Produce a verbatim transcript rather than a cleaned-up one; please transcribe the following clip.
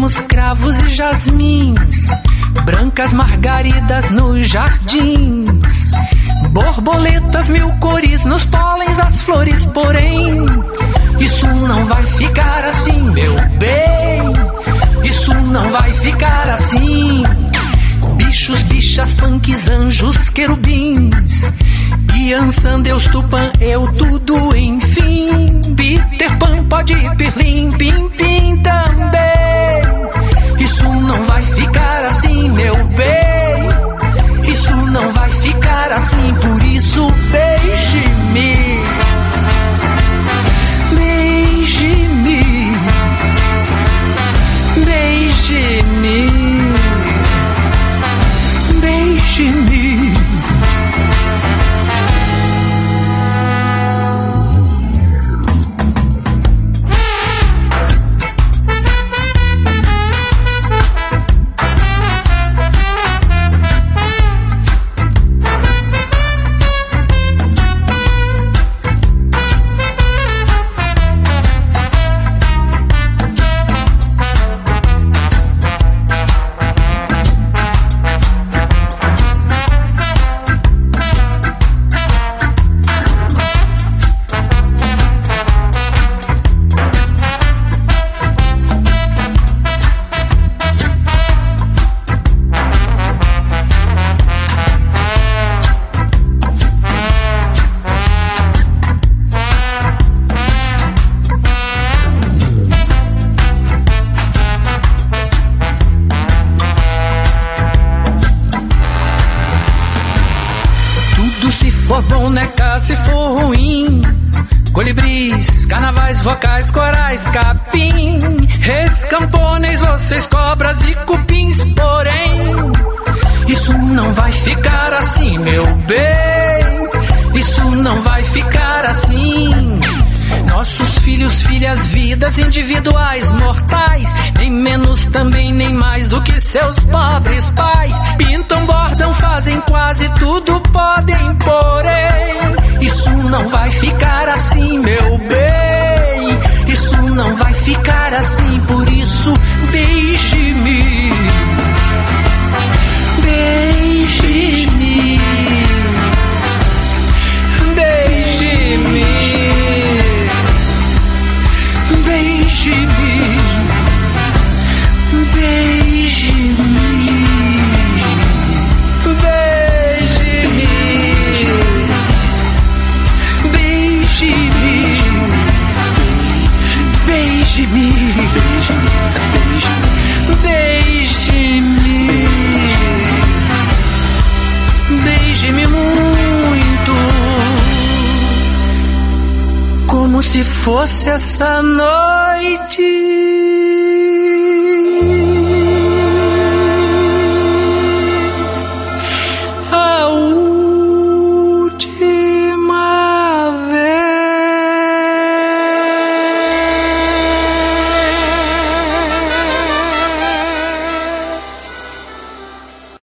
temos cravos e jasmins, brancas margaridas nos jardins, borboletas mil cores nos pólens, as flores, porém, isso não vai ficar assim, meu bem, isso não vai ficar assim. Bichos, bichas, punks, anjos, querubins, Yansan, Deus, Tupã, eu tudo, enfim. Peter Pan, pode ir, Pirlim, Pim, Pim também. Isso não vai ficar assim, meu bem, isso não vai ficar assim, por isso beije-me, beije-me, beije-me, beije-me. Se for ruim, colibris, carnavais, vocais, corais, capim, reis, campones, vocês, cobras e cupins, porém, isso não vai ficar assim, meu bem, isso não vai ficar assim. Nossos filhos, filhas, vidas individuais, mortais, nem menos também, nem mais do que seus pobres pais. Pintam, bordam, fazem quase tudo, podem, porém, isso não vai ficar assim, meu bem, isso não vai ficar assim, por isso beije-me, beije-me, beije-me, beije-me, beije-me, beije-me, beije-me, beije-me, beije-me, beije-me muito, como se fosse essa noite.